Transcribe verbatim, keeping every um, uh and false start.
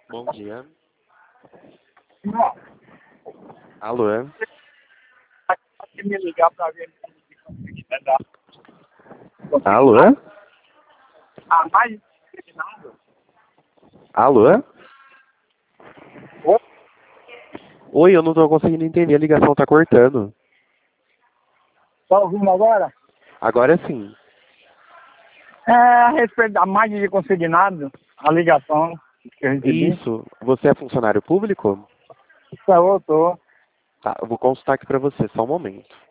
Bom dia. Não, Alô? pode me ligar para ver se vai dar. Alô? Ah, mais nada? Alô? Ô, Oi, eu não tô conseguindo entender, a ligação tá cortando. tá ouvindo agora? Agora sim. É, a respeito da máquina de consignado, a ligação que eu recebi. Isso. Você é funcionário público? Isso eu tô. Tá, eu vou consultar aqui pra você, só um momento.